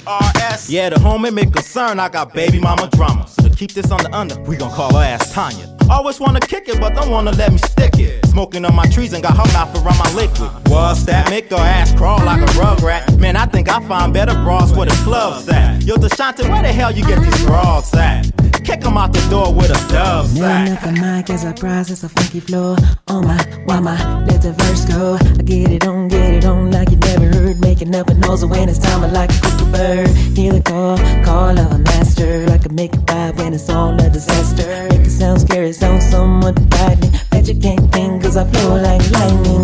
DRS. Yeah, the home and make concern, I got baby mama drama. So to keep this on the under, we gon' call her ass Tanya. Always wanna kick it, but don't wanna let me stick it. Smoking on my trees and got her mouth around my liquid. What's that? Make her ass crawl like a rugrat. Man, I think I find better bras where the club's at. Yo, Deshante, where the hell you get these bras at? Kick them out the door with a dove sack. Nailing up the mic as I process a funky flow. Oh my, why my, let the verse go. I get it on like you never heard. Making up a nose when it's time I like a cookie bird. Hear the call of a master. I can make it vibe when it's all a disaster. Make it sound scary, sound somewhat frightening. Bet you can't think cause I flow like lightning.